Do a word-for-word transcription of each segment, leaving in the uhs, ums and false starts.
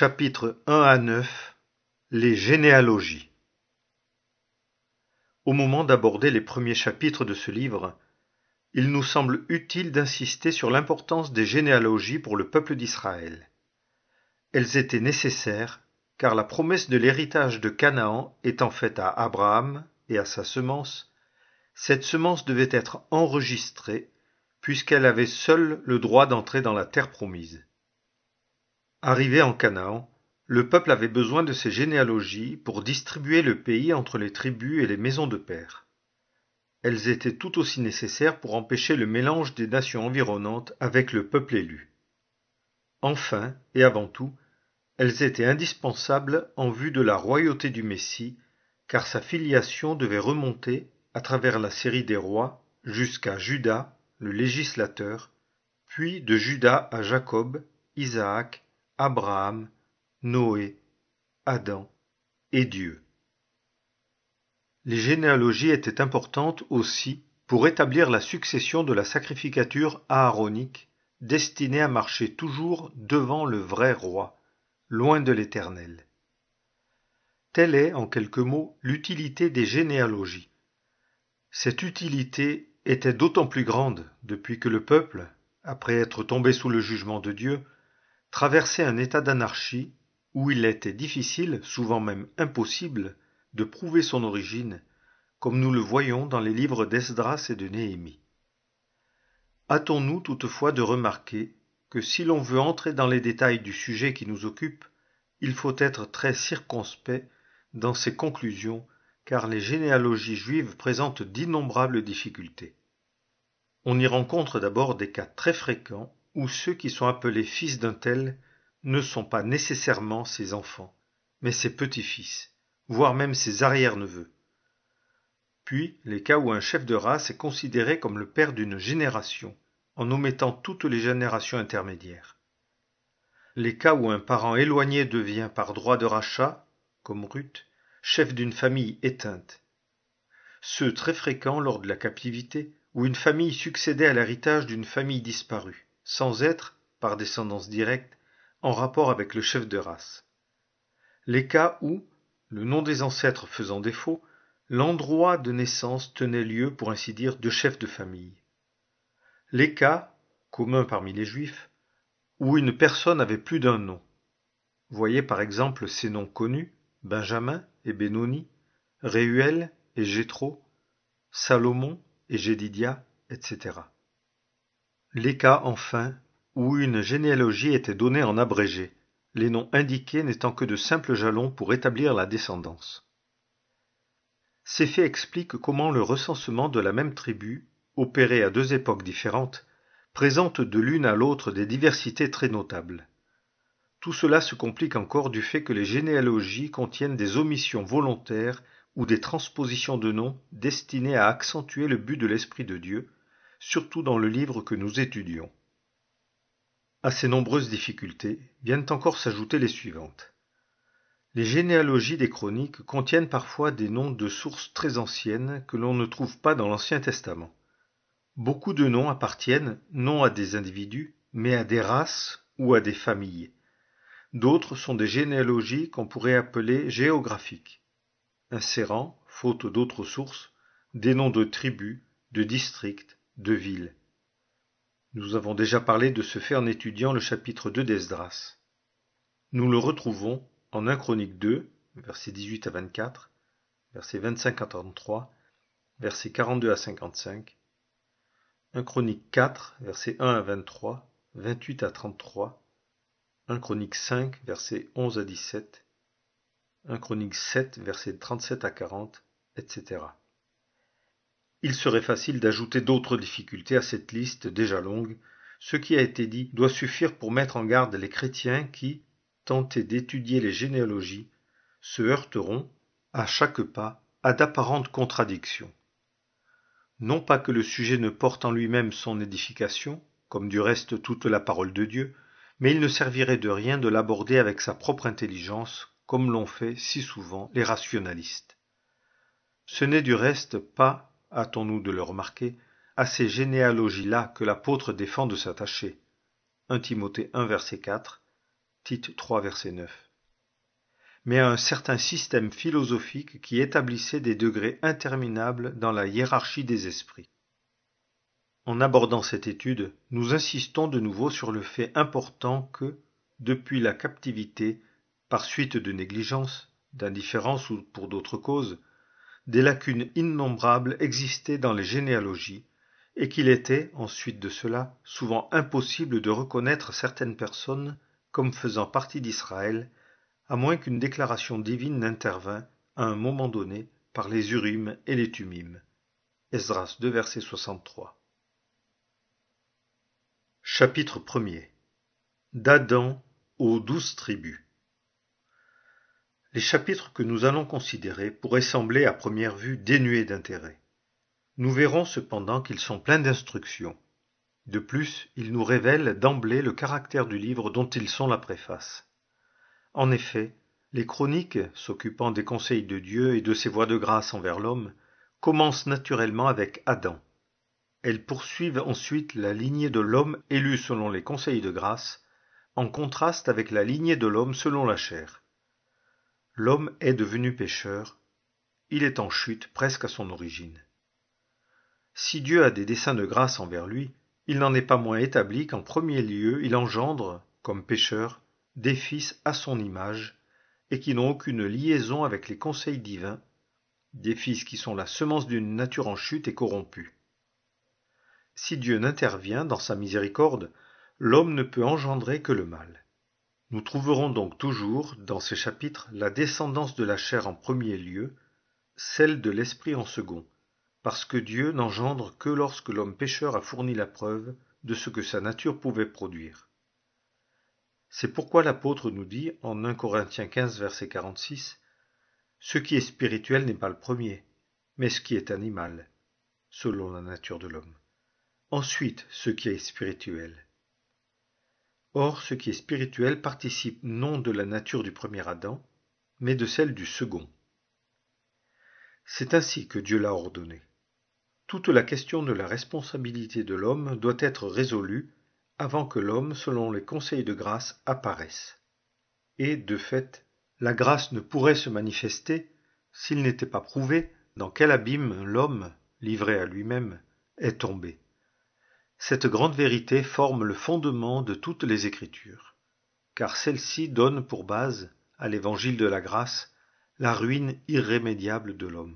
Chapitres un à neuf Les généalogies. Au moment d'aborder les premiers chapitres de ce livre, il nous semble utile d'insister sur l'importance des généalogies pour le peuple d'Israël. Elles étaient nécessaires, car la promesse de l'héritage de Canaan étant faite à Abraham et à sa semence, cette semence devait être enregistrée, puisqu'elle avait seule le droit d'entrer dans la terre promise. Arrivé en Canaan, le peuple avait besoin de ces généalogies pour distribuer le pays entre les tribus et les maisons de pères. Elles étaient tout aussi nécessaires pour empêcher le mélange des nations environnantes avec le peuple élu. Enfin, et avant tout, elles étaient indispensables en vue de la royauté du Messie, car sa filiation devait remonter, à travers la série des rois, jusqu'à Juda, le législateur, puis de Juda à Jacob, Isaac, Abraham, Noé, Adam et Dieu. Les généalogies étaient importantes aussi pour établir la succession de la sacrificature aaronique destinée à marcher toujours devant le vrai roi, loin de l'Éternel. Telle est, en quelques mots, l'utilité des généalogies. Cette utilité était d'autant plus grande depuis que le peuple, après être tombé sous le jugement de Dieu, traversait un état d'anarchie où il était difficile, souvent même impossible, de prouver son origine, comme nous le voyons dans les livres d'Esdras et de Néhémie. Hâtons-nous toutefois de remarquer que si l'on veut entrer dans les détails du sujet qui nous occupe, il faut être très circonspect dans ses conclusions, car les généalogies juives présentent d'innombrables difficultés. On y rencontre d'abord des cas très fréquents où ceux qui sont appelés fils d'un tel ne sont pas nécessairement ses enfants, mais ses petits-fils, voire même ses arrière-neveux. Puis, les cas où un chef de race est considéré comme le père d'une génération, en omettant toutes les générations intermédiaires. Les cas où un parent éloigné devient par droit de rachat, comme Ruth, chef d'une famille éteinte. Ceux très fréquents lors de la captivité, où une famille succédait à l'héritage d'une famille disparue, sans être, par descendance directe, en rapport avec le chef de race. Les cas où, le nom des ancêtres faisant défaut, l'endroit de naissance tenait lieu, pour ainsi dire, de chef de famille. Les cas, communs parmi les Juifs, où une personne avait plus d'un nom. Voyez par exemple ces noms connus, Benjamin et Benoni, Réuel et Jéthro, Salomon et Jédidia, et cetera. Les cas, enfin, où une généalogie était donnée en abrégé, les noms indiqués n'étant que de simples jalons pour établir la descendance. Ces faits expliquent comment le recensement de la même tribu, opéré à deux époques différentes, présente de l'une à l'autre des diversités très notables. Tout cela se complique encore du fait que les généalogies contiennent des omissions volontaires ou des transpositions de noms destinées à accentuer le but de l'Esprit de Dieu, surtout dans le livre que nous étudions. À ces nombreuses difficultés viennent encore s'ajouter les suivantes. Les généalogies des chroniques contiennent parfois des noms de sources très anciennes que l'on ne trouve pas dans l'Ancien Testament. Beaucoup de noms appartiennent non à des individus, mais à des races ou à des familles. D'autres sont des généalogies qu'on pourrait appeler géographiques, insérant, faute d'autres sources, des noms de tribus, de districts, de villes. Nous avons déjà parlé de ce fait en étudiant le chapitre deux d'Esdras. Nous le retrouvons en un Chronique deux, versets dix-huit à vingt-quatre, versets vingt-cinq à trente-trois, versets quarante-deux à cinquante-cinq, un Chronique quatre, versets un à vingt-trois, vingt-huit à trente-trois, un Chronique cinq, versets onze à dix-sept, un Chronique sept, versets trente-sept à quarante, et cetera. Il serait facile d'ajouter d'autres difficultés à cette liste déjà longue. Ce qui a été dit doit suffire pour mettre en garde les chrétiens qui, tentés d'étudier les généalogies, se heurteront, à chaque pas, à d'apparentes contradictions. Non pas que le sujet ne porte en lui-même son édification, comme du reste toute la parole de Dieu, mais il ne servirait de rien de l'aborder avec sa propre intelligence, comme l'ont fait si souvent les rationalistes. Ce n'est du reste pas, hâtons-nous de le remarquer, à ces généalogies-là que l'apôtre défend de s'attacher. un Timothée un, verset quatre, Tite trois, verset neuf, mais à un certain système philosophique qui établissait des degrés interminables dans la hiérarchie des esprits. En abordant cette étude, nous insistons de nouveau sur le fait important que, depuis la captivité, par suite de négligence, d'indifférence ou pour d'autres causes, des lacunes innombrables existaient dans les généalogies, et qu'il était, ensuite de cela, souvent impossible de reconnaître certaines personnes comme faisant partie d'Israël, à moins qu'une déclaration divine n'intervînt à un moment donné par les Urim et les Tumim. Esdras deux, verset soixante-trois. Chapitre premier. D'Adam aux douze tribus. Les chapitres que nous allons considérer pourraient sembler à première vue dénués d'intérêt. Nous verrons cependant qu'ils sont pleins d'instructions. De plus, ils nous révèlent d'emblée le caractère du livre dont ils sont la préface. En effet, les chroniques, s'occupant des conseils de Dieu et de ses voies de grâce envers l'homme, commencent naturellement avec Adam. Elles poursuivent ensuite la lignée de l'homme élu selon les conseils de grâce, en contraste avec la lignée de l'homme selon la chair. L'homme est devenu pécheur, il est en chute presque à son origine. Si Dieu a des desseins de grâce envers lui, il n'en est pas moins établi qu'en premier lieu il engendre, comme pécheur, des fils à son image, et qui n'ont aucune liaison avec les conseils divins, des fils qui sont la semence d'une nature en chute et corrompue. Si Dieu n'intervient dans sa miséricorde, l'homme ne peut engendrer que le mal. Nous trouverons donc toujours, dans ces chapitres, la descendance de la chair en premier lieu, celle de l'esprit en second, parce que Dieu n'engendre que lorsque l'homme pécheur a fourni la preuve de ce que sa nature pouvait produire. C'est pourquoi l'apôtre nous dit, en un Corinthiens quinze, verset quarante-six, « Ce qui est spirituel n'est pas le premier, mais ce qui est animal, selon la nature de l'homme. Ensuite, ce qui est spirituel. » Or, ce qui est spirituel participe non de la nature du premier Adam, mais de celle du second. C'est ainsi que Dieu l'a ordonné. Toute la question de la responsabilité de l'homme doit être résolue avant que l'homme, selon les conseils de grâce, apparaisse. Et, de fait, la grâce ne pourrait se manifester s'il n'était pas prouvé dans quel abîme l'homme, livré à lui-même, est tombé. Cette grande vérité forme le fondement de toutes les Écritures, car celle-ci donne pour base, à l'évangile de la grâce, la ruine irrémédiable de l'homme.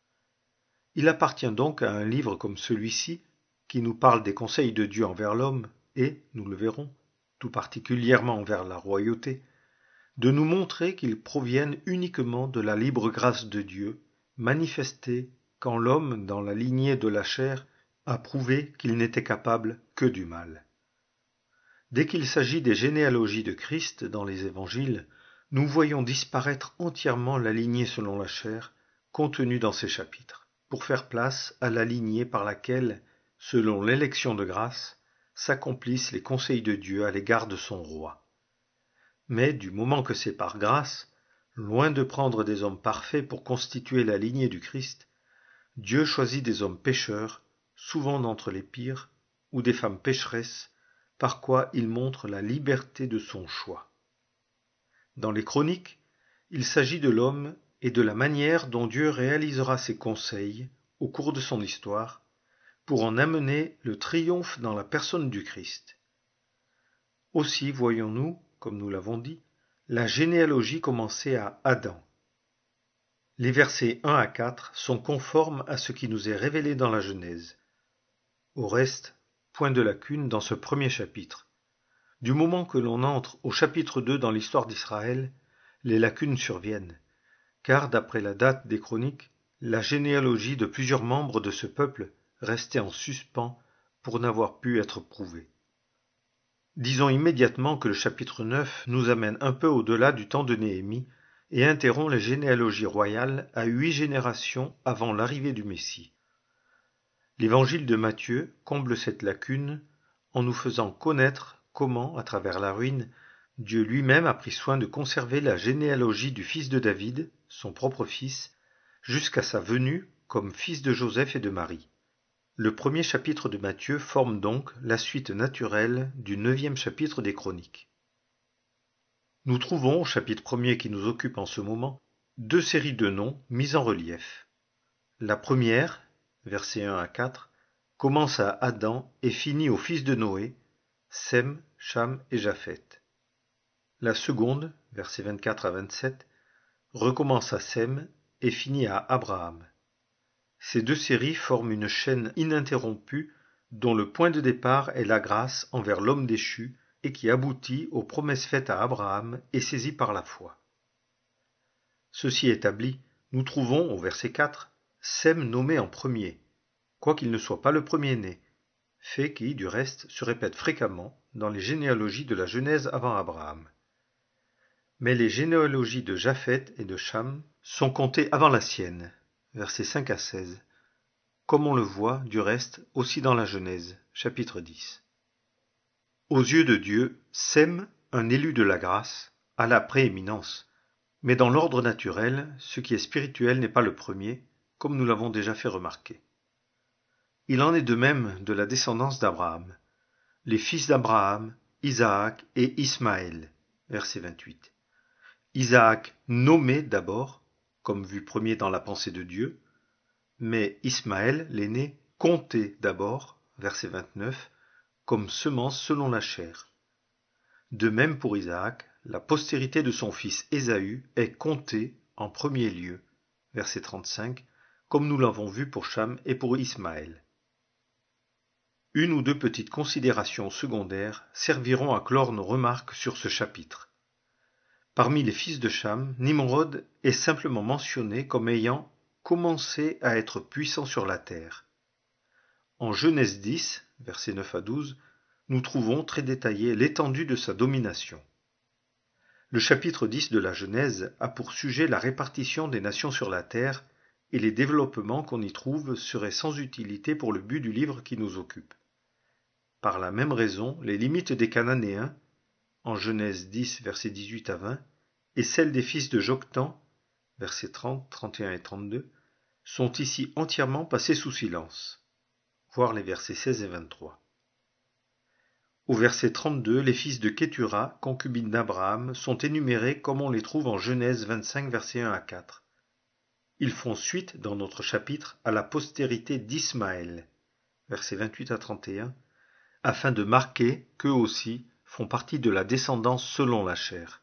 Il appartient donc à un livre comme celui-ci, qui nous parle des conseils de Dieu envers l'homme, et, nous le verrons, tout particulièrement envers la royauté, de nous montrer qu'ils proviennent uniquement de la libre grâce de Dieu, manifestée quand l'homme, dans la lignée de la chair, a prouvé qu'il n'était capable que du mal. Dès qu'il s'agit des généalogies de Christ dans les évangiles, nous voyons disparaître entièrement la lignée selon la chair, contenue dans ces chapitres, pour faire place à la lignée par laquelle, selon l'élection de grâce, s'accomplissent les conseils de Dieu à l'égard de son roi. Mais du moment que c'est par grâce, loin de prendre des hommes parfaits pour constituer la lignée du Christ, Dieu choisit des hommes pécheurs, souvent d'entre les pires, ou des femmes pécheresses, par quoi il montre la liberté de son choix. Dans les chroniques, il s'agit de l'homme et de la manière dont Dieu réalisera ses conseils au cours de son histoire, pour en amener le triomphe dans la personne du Christ. Aussi voyons-nous, comme nous l'avons dit, la généalogie commencer à Adam. Les versets un à quatre sont conformes à ce qui nous est révélé dans la Genèse. Au reste, point de lacune dans ce premier chapitre. Du moment que l'on entre au chapitre deux dans l'histoire d'Israël, les lacunes surviennent, car d'après la date des chroniques, la généalogie de plusieurs membres de ce peuple restait en suspens pour n'avoir pu être prouvée. Disons immédiatement que le chapitre neuf nous amène un peu au-delà du temps de Néhémie et interrompt les généalogies royales à huit générations avant l'arrivée du Messie. L'évangile de Matthieu comble cette lacune en nous faisant connaître comment, à travers la ruine, Dieu lui-même a pris soin de conserver la généalogie du fils de David, son propre fils, jusqu'à sa venue comme fils de Joseph et de Marie. Le premier chapitre de Matthieu forme donc la suite naturelle du neuvième chapitre des Chroniques. Nous trouvons, au chapitre premier qui nous occupe en ce moment, deux séries de noms mis en relief. La première, versets un à quatre, commence à Adam et finit au fils de Noé, Sem, Cham et Japheth. La seconde, versets vingt-quatre à vingt-sept, recommence à Sem et finit à Abraham. Ces deux séries forment une chaîne ininterrompue dont le point de départ est la grâce envers l'homme déchu et qui aboutit aux promesses faites à Abraham et saisies par la foi. Ceci établi, nous trouvons au verset quatre Sem nommé en premier, quoiqu'il ne soit pas le premier-né, fait qui, du reste, se répète fréquemment dans les généalogies de la Genèse avant Abraham. Mais les généalogies de Japheth et de Cham sont comptées avant la sienne, versets cinq à seize, comme on le voit, du reste, aussi dans la Genèse, chapitre dix. Aux yeux de Dieu, Sem, un élu de la grâce, a la prééminence, mais dans l'ordre naturel, ce qui est spirituel n'est pas le premier, comme nous l'avons déjà fait remarquer. Il en est de même de la descendance d'Abraham, les fils d'Abraham, Isaac et Ismaël, verset vingt-huit. Isaac nommé d'abord, comme vu premier dans la pensée de Dieu, mais Ismaël, l'aîné, compté d'abord, verset vingt-neuf, comme semence selon la chair. De même pour Isaac, la postérité de son fils Ésaü est comptée en premier lieu, verset trente-cinq, comme nous l'avons vu pour Cham et pour Ismaël. Une ou deux petites considérations secondaires serviront à clore nos remarques sur ce chapitre. Parmi les fils de Cham, Nimrod est simplement mentionné comme ayant commencé à être puissant sur la terre. En Genèse dix, versets neuf à douze, nous trouvons très détaillé l'étendue de sa domination. Le chapitre dix de la Genèse a pour sujet la répartition des nations sur la terre, et les développements qu'on y trouve seraient sans utilité pour le but du livre qui nous occupe. Par la même raison, les limites des Cananéens, en Genèse dix, versets dix-huit à vingt, et celles des fils de Joktan, versets trente, trente et un et trente-deux, sont ici entièrement passées sous silence. Voir les versets seize et vingt-trois. Au verset trente-deux, les fils de Kétura, concubine d'Abraham, sont énumérés comme on les trouve en Genèse vingt-cinq, versets un à quatre. Ils font suite, dans notre chapitre, à la postérité d'Ismaël, versets vingt-huit à trente et un, afin de marquer qu'eux aussi font partie de la descendance selon la chair.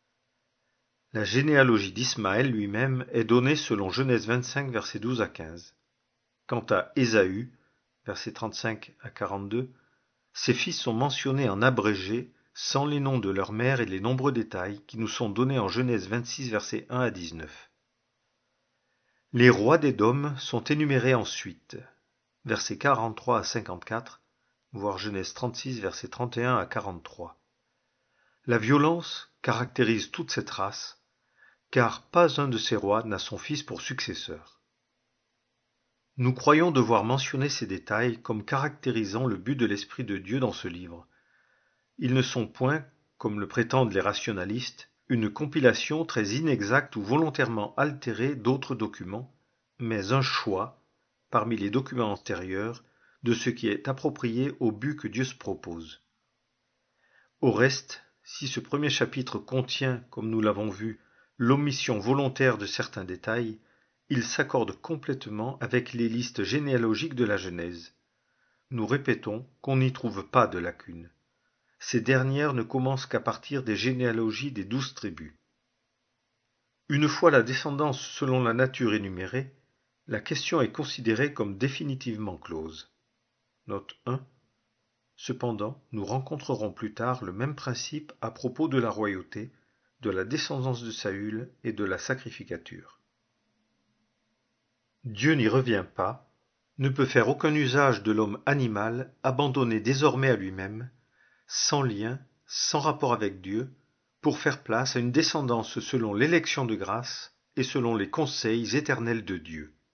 La généalogie d'Ismaël lui-même est donnée selon Genèse vingt-cinq, versets douze à quinze. Quant à Ésaü, versets trente-cinq à quarante-deux, ses fils sont mentionnés en abrégé, sans les noms de leur mère et les nombreux détails qui nous sont donnés en Genèse vingt-six, versets un à dix-neuf. Les rois d'Édom sont énumérés ensuite, versets quarante-trois à cinquante-quatre, voir Genèse trente-six, versets trente et un à quarante-trois. La violence caractérise toute cette race, car pas un de ces rois n'a son fils pour successeur. Nous croyons devoir mentionner ces détails comme caractérisant le but de l'Esprit de Dieu dans ce livre. Ils ne sont point, comme le prétendent les rationalistes, une compilation très inexacte ou volontairement altérée d'autres documents, mais un choix, parmi les documents antérieurs, de ce qui est approprié au but que Dieu se propose. Au reste, si ce premier chapitre contient, comme nous l'avons vu, l'omission volontaire de certains détails, il s'accorde complètement avec les listes généalogiques de la Genèse. Nous répétons qu'on n'y trouve pas de lacunes. Ces dernières ne commencent qu'à partir des généalogies des douze tribus. Une fois la descendance selon la nature énumérée, la question est considérée comme définitivement close. Note un. Cependant, nous rencontrerons plus tard le même principe à propos de la royauté, de la descendance de Saül et de la sacrificature. Dieu n'y revient pas, ne peut faire aucun usage de l'homme animal abandonné désormais à lui-même, sans lien, sans rapport avec Dieu, pour faire place à une descendance selon l'élection de grâce et selon les conseils éternels de Dieu.